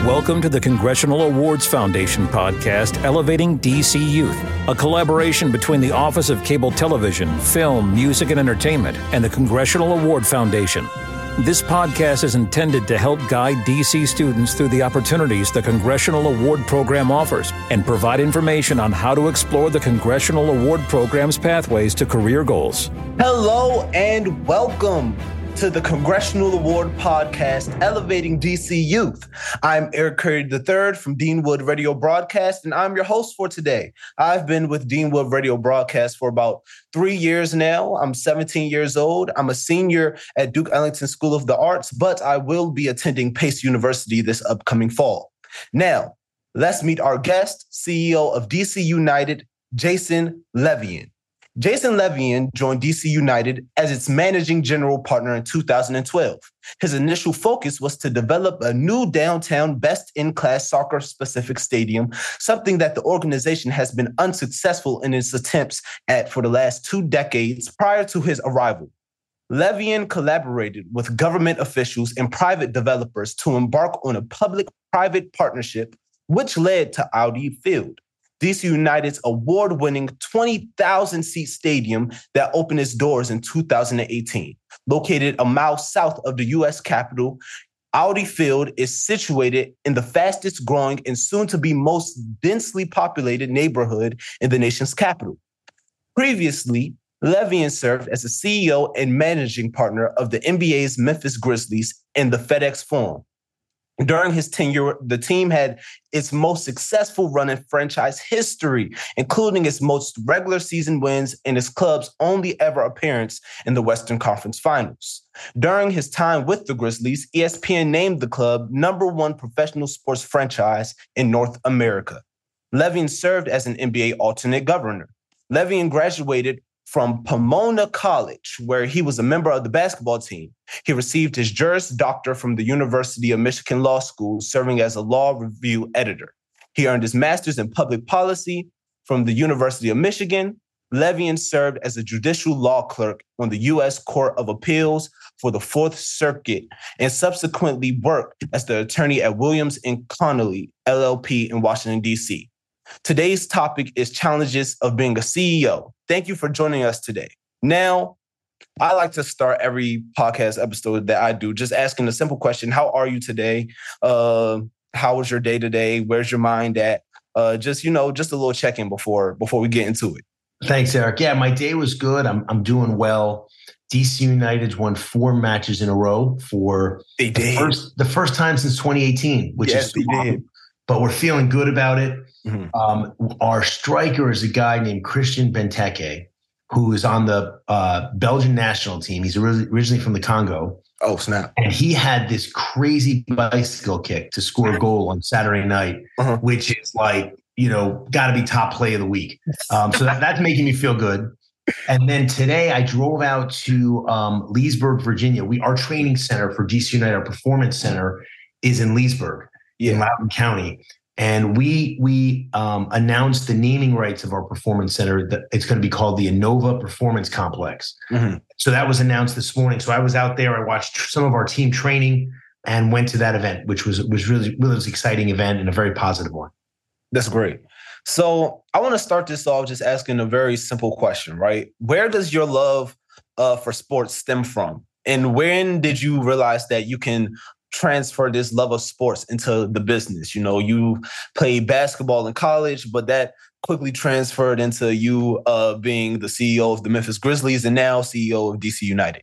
Welcome to the Congressional Awards Foundation podcast, Elevating DC Youth, a collaboration between the Office of Cable Television, Film, Music, and Entertainment and the Congressional Award Foundation. This podcast is intended to help guide DC students through the opportunities the Congressional Award Program offers and provide information on how to explore the Congressional Award Program's pathways to career goals. Hello and welcome to the Congressional Award Podcast, Elevating DC Youth. I'm Eric Curry III from Deanwood Radio Broadcast, and I'm your host for today. I've been with Deanwood Radio Broadcast for about 3 years now. I'm 17 years old. I'm a senior at Duke Ellington School of the Arts, but I will be attending Pace University this upcoming fall. Now, let's meet our guest, CEO of DC United, Jason Levien. Jason Levien joined DC United as its managing general partner in 2012. His initial focus was to develop a new downtown best-in-class soccer-specific stadium, something that the organization has been unsuccessful in its attempts at for the last 2 decades prior to his arrival. Levien collaborated with government officials and private developers to embark on a public-private partnership, which led to Audi Field, DC United's award-winning 20,000-seat stadium that opened its doors in 2018. Located a mile south of the U.S. Capitol, Audi Field is situated in the fastest-growing and soon-to-be most densely populated neighborhood in the nation's capital. Previously, Levien served as the CEO and managing partner of the NBA's Memphis Grizzlies and the FedEx Forum. During his tenure, the team had its most successful run in franchise history, including its most regular season wins and its club's only ever appearance in the Western Conference Finals. During his time with the Grizzlies, ESPN named the club #1 professional sports franchise in North America. Levien served as an NBA alternate governor. Levien graduated from Pomona College, where he was a member of the basketball team. He received his Juris Doctor from the University of Michigan Law School, serving as a law review editor. He earned his master's in public policy from the University of Michigan. Levien served as a judicial law clerk on the U.S. Court of Appeals for the Fourth Circuit and subsequently worked as the attorney at Williams & Connolly, LLP in Washington, D.C. Today's topic is challenges of being a CEO. Thank you for joining us today. Now, I like to start every podcast episode that I do just asking a simple question. How are you today? How was your day today? Where's your mind at? Just a little check-in before we get into it. Thanks, Eric. Yeah, my day was good. I'm doing well. DC United's won 4 matches in a row for the first time since 2018, which is awesome. But we're feeling good about it. Mm-hmm. Our striker is a guy named Christian Benteke, who is on the Belgian national team. He's originally from the Congo. Oh, snap. And he had this crazy bicycle kick to score a goal on Saturday night, which is got to be top play of the week. So that's making me feel good. And then today I drove out to Leesburg, Virginia. Our training center for DC United, our performance center, is in Leesburg. In Loudoun County. And we announced the naming rights of our performance center. That it's going to be called the Innova Performance Complex. Mm-hmm. So that was announced this morning. So I was out there. I watched some of our team training and went to that event, which was really an exciting event and a very positive one. That's great. So I want to start this off just asking a very simple question, right? Where does your love for sports stem from? And when did you realize that you can transfer this love of sports into the business? You played basketball in college, but that quickly transferred into you being the CEO of the Memphis Grizzlies and now CEO of DC United.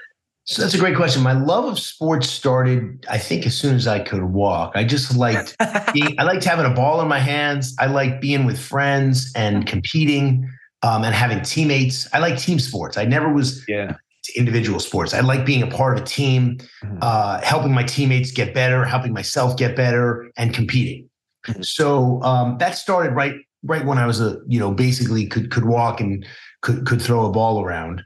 So that's a great question. My love of sports started, I think, as soon as I could walk. I just liked I liked having a ball in my hands. I liked being with friends and competing and having teammates. I like team sports. I never was individual sports. I like being a part of a team, helping my teammates get better, helping myself get better, and competing. Mm-hmm. So that started right when I was basically could walk and could throw a ball around,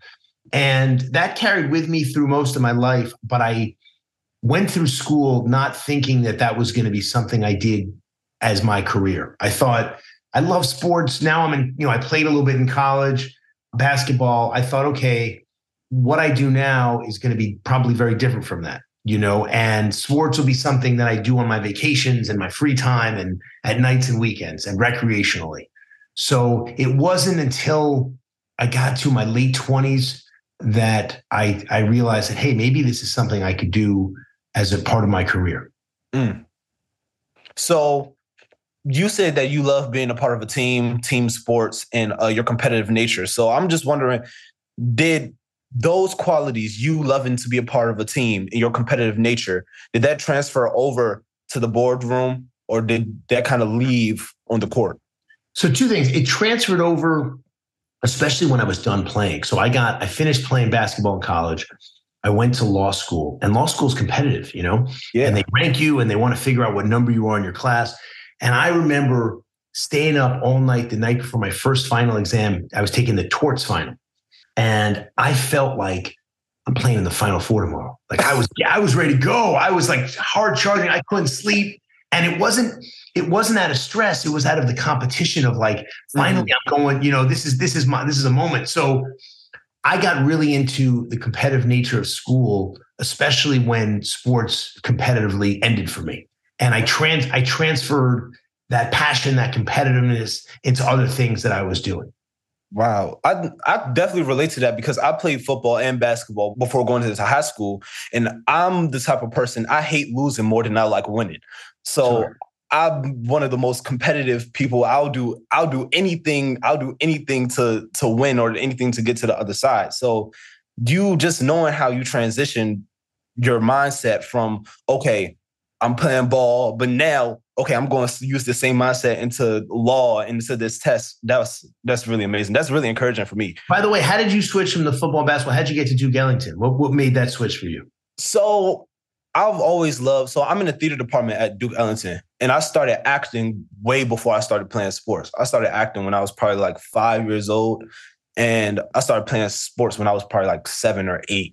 and that carried with me through most of my life. But I went through school not thinking that was going to be something I did as my career. I thought I love sports. Now I played a little bit in college, basketball. I thought, okay, what I do now is going to be probably very different from that. and sports will be something that I do on my vacations and my free time and at nights and weekends and recreationally. So it wasn't until I got to my late 20s that I realized that, hey, maybe this is something I could do as a part of my career. So you said that you love being a part of a team sports, and your competitive nature. So I'm just wondering, did those qualities, you loving to be a part of a team and your competitive nature, did that transfer over to the boardroom, or did that kind of leave on the court? So two things. It transferred over, especially when I was done playing. So I finished playing basketball in college. I went to law school, and law school is competitive, and they rank you and they want to figure out what number you are in your class. And I remember staying up all night the night before my first final exam. I was taking the torts final, and I felt like I'm playing in the Final Four tomorrow. Like I was ready to go. I was like hard charging. I couldn't sleep. And it wasn't out of stress. It was out of the competition of like, finally I'm going, this is a moment. So I got really into the competitive nature of school, especially when sports competitively ended for me. And I transferred that passion, that competitiveness into other things that I was doing. Wow. I definitely relate to that because I played football and basketball before going to high school. And I'm the type of person, I hate losing more than I like winning. So sure. I'm one of the most competitive people. I'll do anything to win or anything to get to the other side. So you just knowing how you transition your mindset from, okay, I'm playing ball, but now, okay, I'm going to use the same mindset into law, into this test. That's really amazing. That's really encouraging for me. By the way, how did you switch from the football and basketball? How did you get to Duke Ellington? What made that switch for you? So I've always loved, so I'm in the theater department at Duke Ellington, and I started acting way before I started playing sports. I started acting when I was probably like 5 years old, and I started playing sports when I was probably like 7 or 8.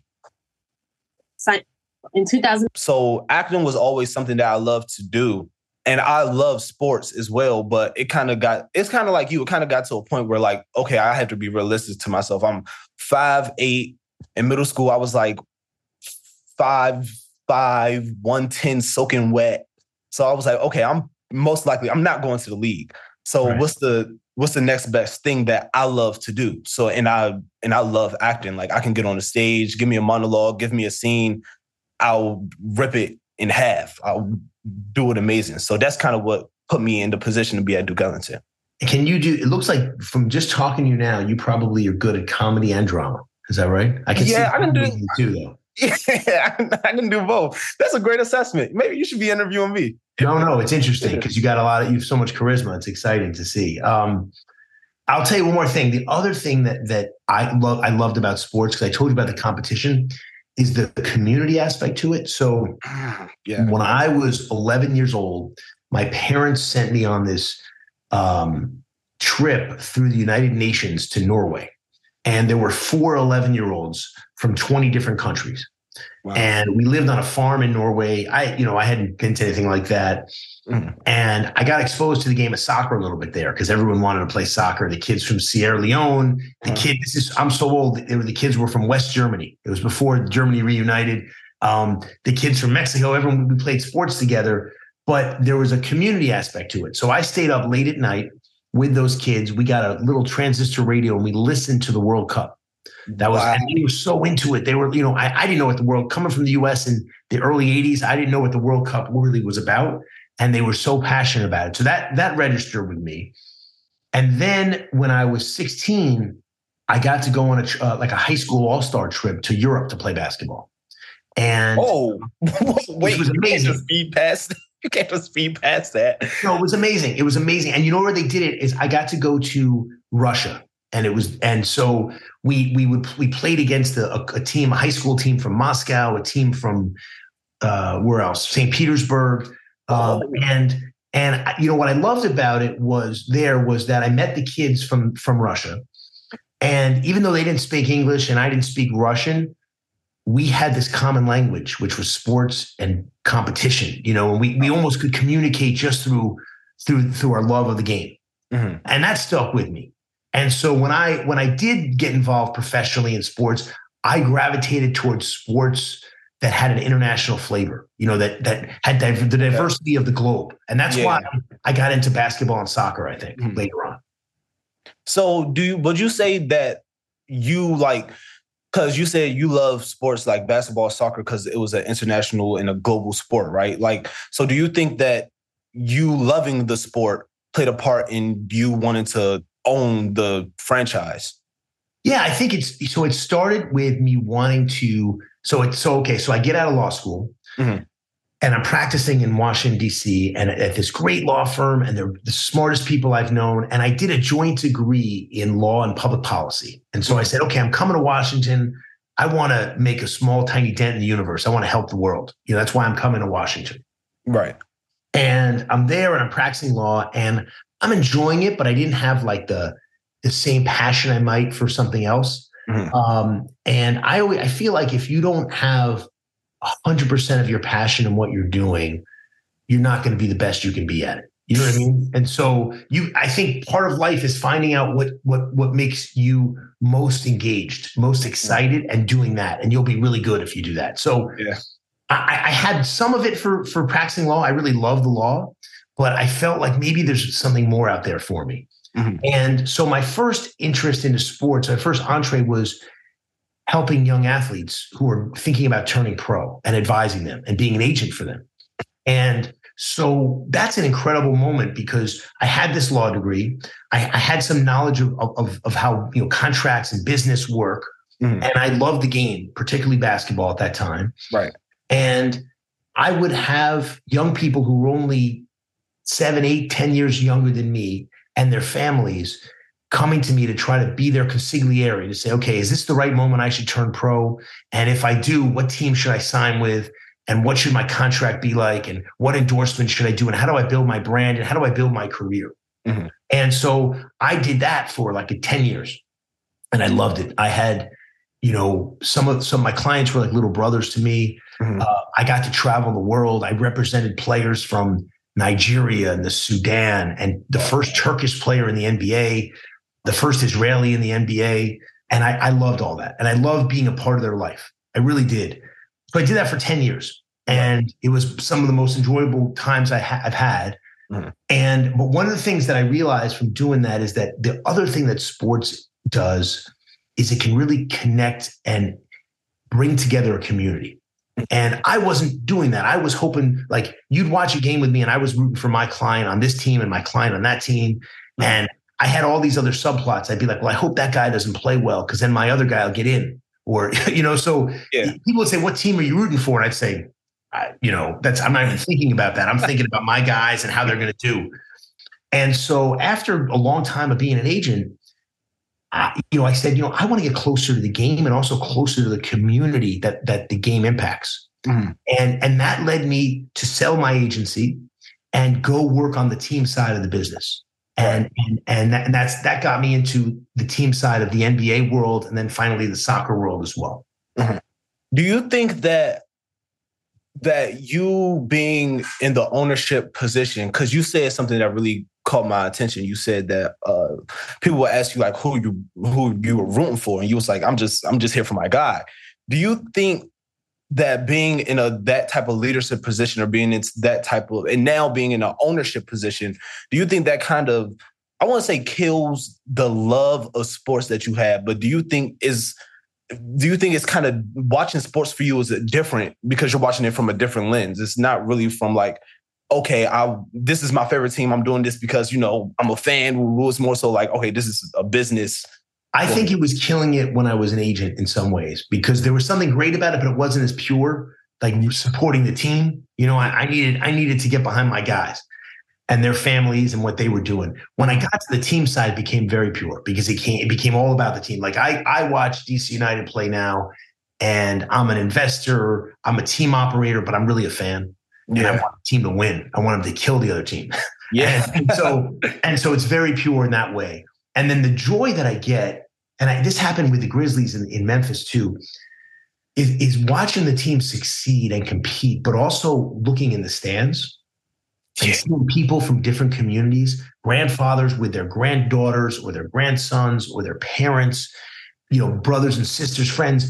In 2000. So acting was always something that I loved to do. And I love sports as well, but it's kind of like you, it kind of got to a point where like, okay, I have to be realistic to myself. I'm 5'8". In middle school, I was like 5'5", 110, soaking wet. So I was like, okay, I'm not going to the league. So right. What's the next best thing that I love to do? So, and I love acting. Like I can get on the stage, give me a monologue, give me a scene. I'll rip it in half. I'll do it amazing. So that's kind of what put me in the position to be at Duke Ellington. It looks like from just talking to you now, you probably are good at comedy and drama. Is that right? I can do you too, though. Yeah, I can do both. That's a great assessment. Maybe you should be interviewing me. No, it's interesting because you have so much charisma. It's exciting to see. I'll tell you one more thing. The other thing that I loved about sports, because I told you about the competition, is the community aspect to it. So when I was 11 years old, my parents sent me on this trip through the United Nations to Norway. And there were 4 11-year-olds from 20 different countries. Wow. And we lived on a farm in Norway. I hadn't been to anything like that. And I got exposed to the game of soccer a little bit there because everyone wanted to play soccer. The kids from Sierra Leone, I'm so old. The kids were from West Germany. It was before Germany reunited. The kids from Mexico, everyone, we played sports together, but there was a community aspect to it. So I stayed up late at night with those kids. We got a little transistor radio and we listened to the World Cup. That was, and they were so into it. They were, I didn't know what the world, coming from the US in the early 80s, I didn't know what the World Cup really was about. And they were so passionate about it. So that registered with me. And then when I was 16, I got to go on a high school all-star trip to Europe to play basketball. And wait, it was amazing. You can't just speed past that. No, it was amazing. It was amazing. And you know where they did it is I got to go to Russia. And so we played against a team, a high school team from Moscow, a team from where else? St. Petersburg. And what I loved about it was that I met the kids from Russia. And even though they didn't speak English and I didn't speak Russian, we had this common language, which was sports and competition, and we almost could communicate just through our love of the game. Mm-hmm. And that stuck with me. And so when I did get involved professionally in sports, I gravitated towards sports that had an international flavor, that had the diversity of the globe. And that's why I got into basketball and soccer, I think, later on. So would you say that you because you said you love sports like basketball, soccer, because it was an international and a global sport, right? So do you think that you loving the sport played a part in you wanting to own the franchise? Yeah, I think it started with me wanting to. So I get out of law school and I'm practicing in Washington, D.C. and at this great law firm, and they're the smartest people I've known. And I did a joint degree in law and public policy. And so I said, okay, I'm coming to Washington. I want to make a small, tiny dent in the universe. I want to help the world. That's why I'm coming to Washington. Right. And I'm there and I'm practicing law and I'm enjoying it, but I didn't have the same passion I might for something else. And I feel like if you don't have 100% of your passion in what you're doing, you're not going to be the best you can be at it. You know what I mean? And so I think part of life is finding out what makes you most engaged, most excited, and doing that. And you'll be really good if you do that. So I had some of it for practicing law. I really love the law, but I felt like maybe there's something more out there for me. And so my first interest into sports, my first entree was helping young athletes who are thinking about turning pro and advising them and being an agent for them. And so that's an incredible moment because I had this law degree. I had some knowledge of how contracts and business work. And I loved the game, particularly basketball at that time. Right. And I would have young people who were only 7, 8, 10 years younger than me and their families coming to me to try to be their consigliere, to say, okay, is this the right moment I should turn pro? And if I do, what team should I sign with? And what should my contract be like? And what endorsement should I do? And how do I build my brand? And how do I build my career? And so I did that for 10 years and I loved it. I had, some of my clients were like little brothers to me. I got to travel the world. I represented players from Nigeria and the Sudan, and the first Turkish player in the NBA, the first Israeli in the NBA. And I loved all that. And I loved being a part of their life. I really did. So I did that for 10 years. And it was some of the most enjoyable times I've had. But one of the things that I realized from doing that is that the other thing that sports does is it can really connect and bring together a community. And I wasn't doing that. I was hoping you'd watch a game with me and I was rooting for my client on this team and my client on that team. And I had all these other subplots. I'd be like, well, I hope that guy doesn't play well because then my other guy will get in. Or, so people would say, what team are you rooting for? And I'd say, I'm not even thinking about that. I'm thinking about my guys and how they're going to do. And so after a long time of being an agent, I said, I want to get closer to the game and also closer to the community that the game impacts. And that led me to sell my agency and go work on the team side of the business. And that got me into the team side of the NBA world and then finally the soccer world as well. Do you think that you being in the ownership position, because you said something that really caught my attention. You said that people will ask you who you were rooting for, and you was like, I'm just here for my guy. Do you think that being in that type of leadership position, or being in that type of, and now being in an ownership position, do you think that kind of, I want to say, kills the love of sports that you have? But do you think it's kind of, watching sports for you is different because you're watching it from a different lens? It's not really from okay, this is my favorite team. I'm doing this because, I'm a fan. It's more so okay, this is a business. I think it was killing it when I was an agent in some ways because there was something great about it, but it wasn't as pure, supporting the team. I needed to get behind my guys and their families and what they were doing. When I got to the team side, it became very pure because it became all about the team. I watch DC United play now and I'm an investor, I'm a team operator, but I'm really a fan. And I want the team to win. I want them to kill the other team. and so it's very pure in that way. And then the joy that I get, and this happened with the Grizzlies in Memphis too, is watching the team succeed and compete, but also looking in the stands and seeing people from different communities, grandfathers with their granddaughters or their grandsons or their parents, brothers and sisters, friends,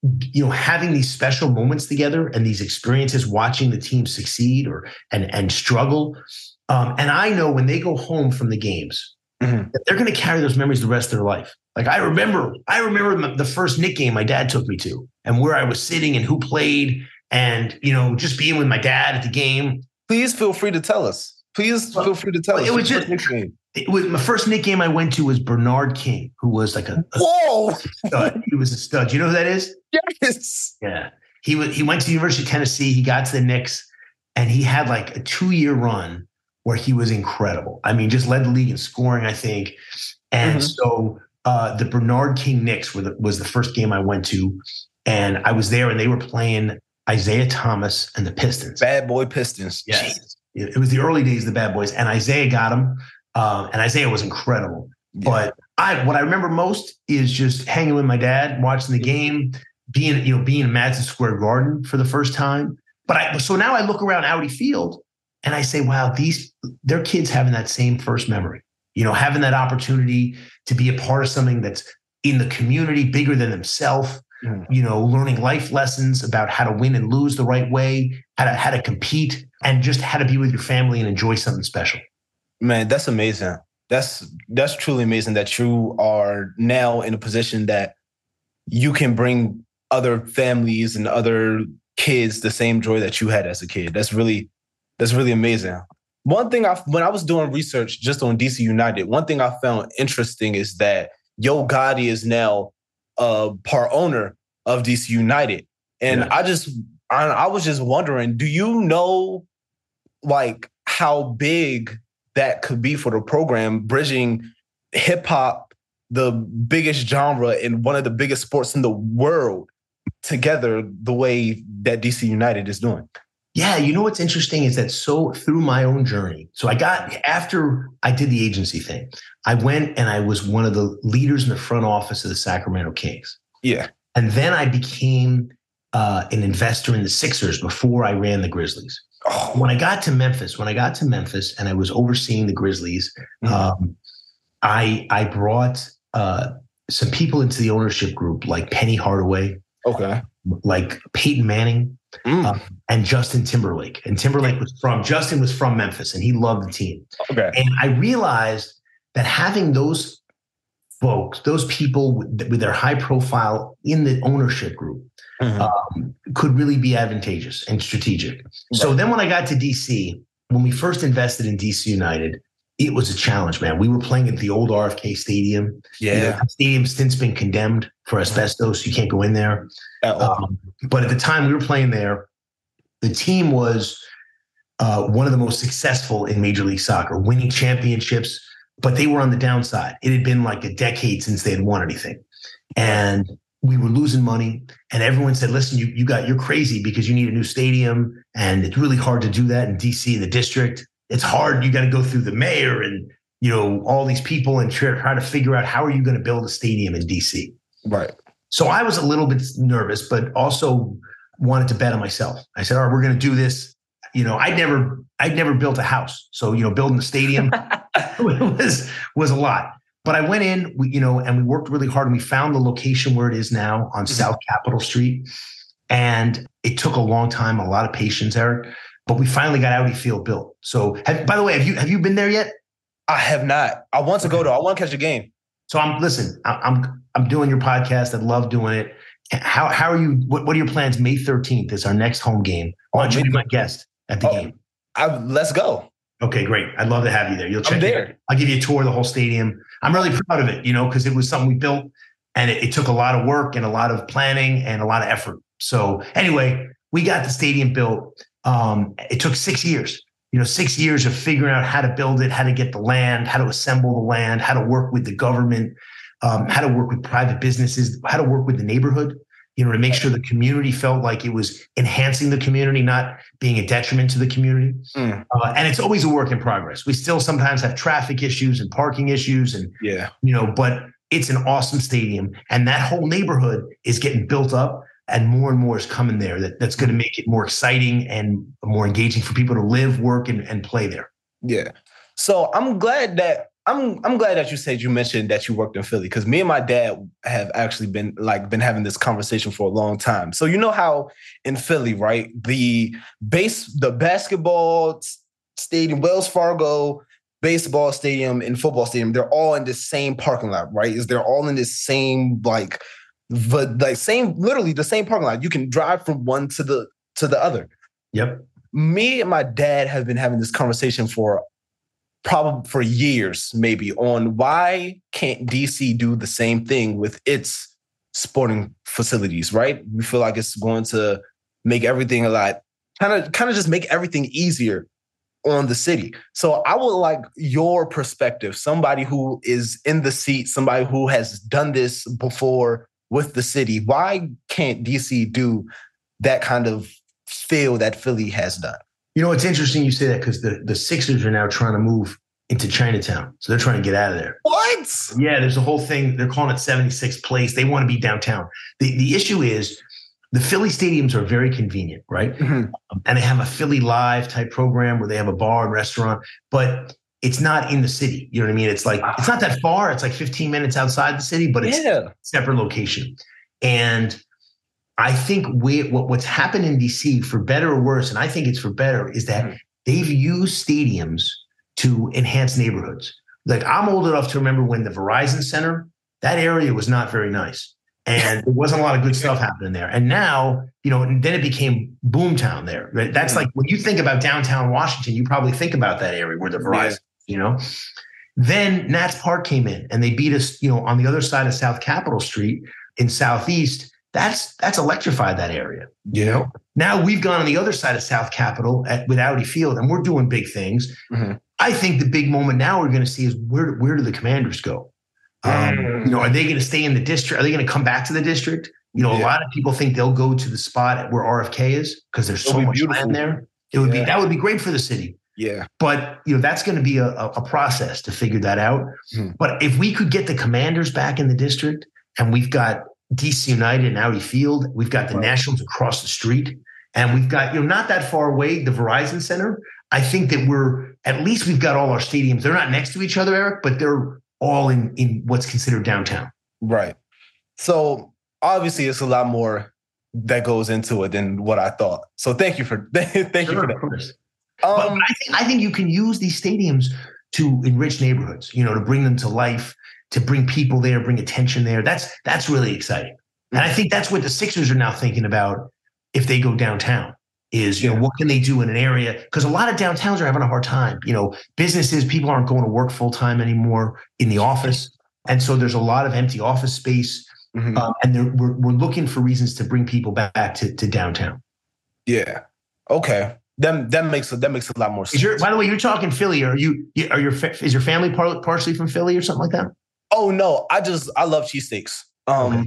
having these special moments together and these experiences, watching the team succeed and struggle. And I know when they go home from the games, that they're going to carry those memories the rest of their life. Like I remember the first Knick game my dad took me to, and where I was sitting and who played, and just being with my dad at the game. Please feel free to tell us. Feel free to tell us. It was just my first Knick game I went to was Bernard King, who was like a stud. He was a stud. You know who that is? Yes. Yeah. He went to the University of Tennessee. He got to the Knicks, and he had like a 2-year run where he was incredible. I mean, just led the league in scoring, I think. And so the Bernard King Knicks was the first game I went to, and I was there, and they were playing Isaiah Thomas and the Pistons. Bad boy Pistons. Yes. It was the early days of the Bad Boys, and Isaiah got him, and Isaiah was incredible. Yeah. But what I remember most is just hanging with my dad, watching the game, being in Madison Square Garden for the first time. So now I look around Audi Field, and I say, wow, their kids having that same first memory, having that opportunity to be a part of something that's in the community, bigger than themselves, learning life lessons about how to win and lose the right way, how to compete, and just how to be with your family and enjoy something special. Man, that's amazing. That's truly amazing that you are now in a position that you can bring other families and other kids the same joy that you had as a kid. That's really amazing. One thing when I was doing research just on DC United, one thing I found interesting is that Yo Gotti is now part owner of DC United. And I was just wondering, do you know like how big that could be for the program, bridging hip hop, the biggest genre and one of the biggest sports in the world, together the way that DC United is doing? Yeah, what's interesting is that through my own journey, after I did the agency thing, I went and I was one of the leaders in the front office of the Sacramento Kings. Yeah. And then I became an investor in the Sixers before I ran the Grizzlies. Oh. When I got to Memphis and I was overseeing the Grizzlies, I brought some people into the ownership group like Penny Hardaway, like Peyton Manning, and Justin Timberlake. And Justin was from Memphis, and he loved the team. Okay. And I realized that having those folks, those people with their high profile in the ownership group, could really be advantageous and strategic. Right. So then when I got to DC, when we first invested in DC United, it was a challenge, man. We were playing at the old RFK Stadium. Yeah. The stadium's since been condemned for asbestos. You can't go in there. But at the time we were playing there, the team was one of the most successful in Major League Soccer, winning championships, but they were on the downside. It had been like a decade since they had won anything. And we were losing money, and everyone said, listen, you're crazy because you need a new stadium, and it's really hard to do that in DC, the district. It's hard. You got to go through the mayor and, all these people and try to figure out how are you going to build a stadium in DC. Right. So I was a little bit nervous, but also wanted to bet on myself. I said, all right, we're going to do this. I'd never built a house. So, building a stadium was a lot. But I went in, and we worked really hard, and we found the location where it is now on South Capitol Street. And it took a long time, a lot of patience, Eric, but we finally got Audi Field built. So, by the way, have you been there yet? I have not. I want to go though. I want to catch a game. So I'm doing your podcast. I love doing it. How are you? What are your plans? May 13th is our next home game. I want you to be my guest at the game. Let's go. Okay, great. I'd love to have you there. You'll check there. It out. I'll give you a tour of the whole stadium. I'm really proud of it, because it was something we built, and it took a lot of work and a lot of planning and a lot of effort. So anyway, we got the stadium built. It took 6 years. 6 years of figuring out how to build it, how to get the land, how to assemble the land, how to work with the government, how to work with private businesses, how to work with the neighborhood, to make sure the community felt like it was enhancing the community, not being a detriment to the community. And it's always a work in progress. We still sometimes have traffic issues and parking issues, and but it's an awesome stadium, and that whole neighborhood is getting built up. And more is coming there. That's going to make it more exciting and more engaging for people to live, work, and play there. Yeah. So I'm glad that I'm glad that you mentioned that you worked in Philly, because me and my dad have actually been having this conversation for a long time. So you know how in Philly, right? The basketball stadium, Wells Fargo baseball stadium and football stadium, they're all in the same parking lot, right? They're all in this same literally the same parking lot. You can drive from one to the other. Yep. Me and my dad have been having this conversation for years, maybe, on why can't DC do the same thing with its sporting facilities, right? We feel like it's going to make everything a lot, kind of just make everything easier on the city. So I would like your perspective, somebody who is in the seat, somebody who has done this before with the city. Why can't DC do that kind of feel that Philly has done? You know, it's interesting you say that, because the Sixers are now trying to move into Chinatown. So they're trying to get out of there. What? Yeah, there's a whole thing. They're calling it 76th Place. They want to be downtown. The issue is the Philly stadiums are very convenient, right? Mm-hmm. And they have a Philly Live type program where they have a bar and restaurant, but it's not in the city. You know what I mean? It's like, it's not that far. It's like 15 minutes outside the city, but it's a separate location. And I think what's happened in DC, for better or worse, and I think it's for better, is that they've used stadiums to enhance neighborhoods. Like, I'm old enough to remember when the Verizon Center, that area was not very nice. And there wasn't a lot of good stuff happening there. And now, you know, and then it became boomtown there. Right? That's like, when you think about downtown Washington, you probably think about that area where the Verizon, you know. Then Nats Park came in and they beat us, you know, on the other side of South Capitol Street in Southeast. That's electrified that area. You know, now we've gone on the other side of South Capitol with Audi Field, and we're doing big things. Mm-hmm. I think the big moment now we're going to see is where do the Commanders go? You know, are they going to stay in the district? Are they going to come back to the district? You know, a lot of people think they'll go to the spot where RFK is, because there's so much land there. It would be, that would be great for the city. Yeah. But, you know, that's going to be a process to figure that out. Mm-hmm. But if we could get the Commanders back in the district, and we've got DC United and Audi Field, we've got the Nationals across the street, and we've got, you know, not that far away, the Verizon Center. I think that we've got all our stadiums. They're not next to each other, Eric, but they're all in what's considered downtown. Right. So obviously it's a lot more that goes into it than what I thought. So thank you for you for that. Of course. I think you can use these stadiums to enrich neighborhoods, you know, to bring them to life, to bring people there, bring attention there. That's really exciting. And I think that's what the Sixers are now thinking about if they go downtown. Is, you know, what can they do in an area? Because a lot of downtowns are having a hard time. You know, businesses, people aren't going to work full time anymore in the office. And so there's a lot of empty office space. Mm-hmm. And we're looking for reasons to bring people back to downtown. Yeah. Okay. That makes a lot more sense. By the way, you're talking Philly. Is your family partially from Philly or something like that? Oh, no. I love cheesesteaks. Okay.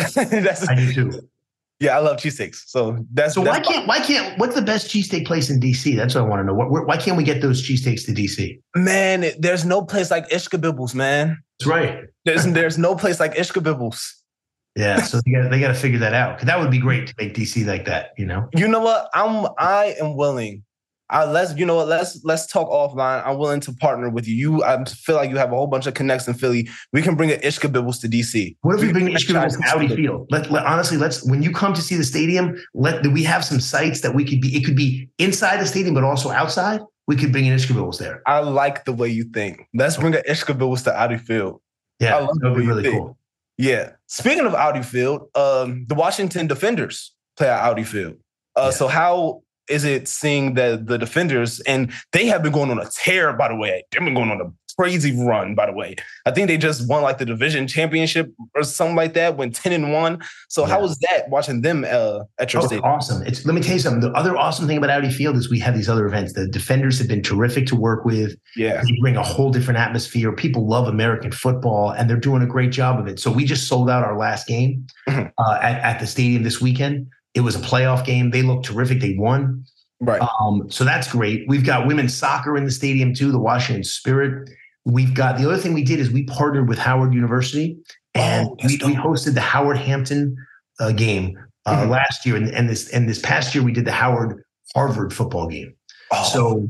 I do too. Yeah, I love cheesesteaks. So why can't what's the best cheesesteak place in DC? That's what I want to know. Why can't we get those cheesesteaks to DC? Man, there's no place like Ishkabibble's, man. That's right. There's no place like Ishkabibble's. Yeah, so they got to figure that out, because that would be great to make DC like that. You know. You know what? I am willing. Let's talk offline. I'm willing to partner with you. I feel like you have a whole bunch of connects in Philly. We can bring an Ishkabibbles to DC. What if we bring Ishkabibbles to Audi Field? Honestly, when you come to see the stadium, we have some sites that we could be. It could be inside the stadium, but also outside. We could bring an Ishkabibbles there. I like the way you think. Let's bring an Ishkabibbles to Audi Field. Yeah, that would be really cool. Yeah. Speaking of Audi Field, the Washington Defenders play at Audi Field. So how is it seeing the Defenders, and they have been going on a tear, by the way. They've been going on a crazy run, by the way. I think they just won like the division championship or something like that, went 10-1. So how was that watching them at your stadium? Awesome. Let me tell you something. The other awesome thing about Audi Field is we have these other events. The Defenders have been terrific to work with. Yeah. They bring a whole different atmosphere. People love American football, and they're doing a great job of it. So we just sold out our last game at the stadium this weekend. It was a playoff game. They looked terrific. They won. Right. So that's great. We've got women's soccer in the stadium too, the Washington Spirit. We've got, the other thing we did is we partnered with Howard University, and we hosted the Howard Hampton game last year. And this past year we did the Howard Harvard football game. So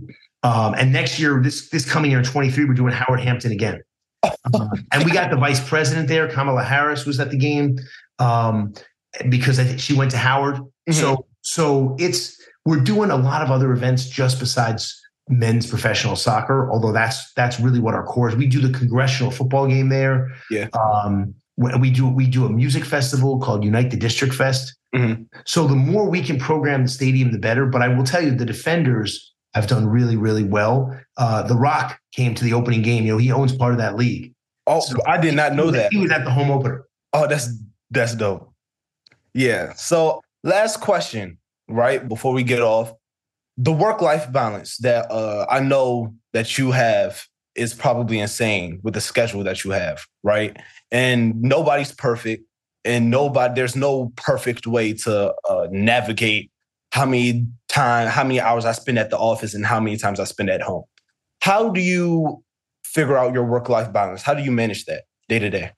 And next year, this coming year, 23, we're doing Howard Hampton again. And we got the vice president there. Kamala Harris was at the game because I think she went to Howard. Mm-hmm. So we're doing a lot of other events just besides men's professional soccer, although that's really what our core is. We do the congressional football game there. Yeah. We do a music festival called Unite the District Fest. Mm-hmm. So the more we can program the stadium, the better. But I will tell you, the Defenders have done really, really well. The Rock came to the opening game. He owns part of that league. Oh, so I did not know that. He was at the home opener. Oh, that's dope. Yeah. So last question, right before we get off, the work-life balance that I know that you have is probably insane with the schedule that you have, right? And nobody's perfect, and there's no perfect way to navigate how many hours I spend at the office and how many times I spend at home. How do you figure out your work-life balance? How do you manage that day to day?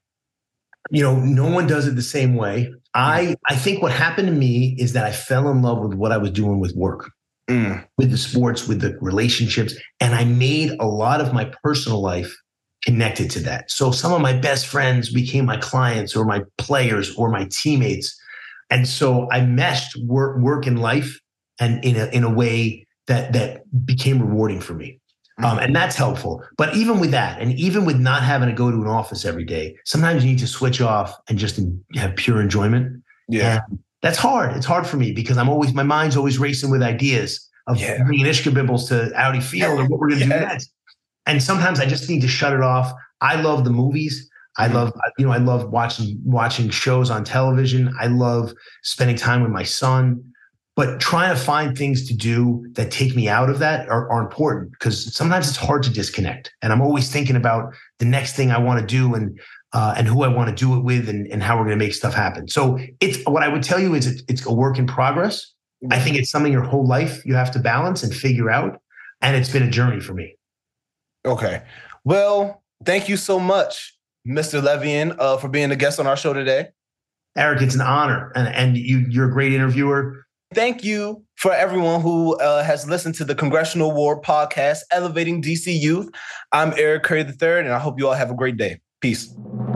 No one does it the same way. I think what happened to me is that I fell in love with what I was doing with work, with the sports, with the relationships, and I made a lot of my personal life connected to that. So some of my best friends became my clients or my players or my teammates. And so I meshed work and life and in a way that became rewarding for me. And that's helpful. But even with that, and even with not having to go to an office every day, sometimes you need to switch off and just have pure enjoyment. Yeah. And that's hard. It's hard for me because my mind's always racing with ideas of bringing Ishkabibbles to Audi Field or what we're going to do next. And sometimes I just need to shut it off. I love the movies. I love watching shows on television. I love spending time with my son. But trying to find things to do that take me out of that are important because sometimes it's hard to disconnect. And I'm always thinking about the next thing I want to do and who I want to do it with and how we're going to make stuff happen. So what I would tell you is it's a work in progress. I think it's something your whole life you have to balance and figure out. And it's been a journey for me. Okay. Well, thank you so much, Mr. Levien, for being a guest on our show today. Eric, it's an honor. And you're a great interviewer. Thank you for everyone who has listened to the Congressional Award podcast, Elevating DC Youth. I'm Eric Curry III, and I hope you all have a great day. Peace.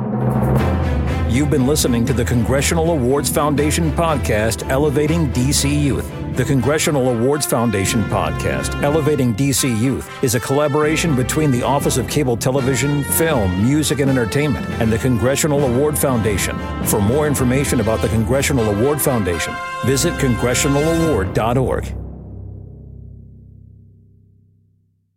You've been listening to the Congressional Awards Foundation podcast, Elevating DC Youth. The Congressional Awards Foundation podcast, Elevating DC Youth, is a collaboration between the Office of Cable Television, Film, Music, and Entertainment and the Congressional Award Foundation. For more information about the Congressional Award Foundation, visit congressionalaward.org.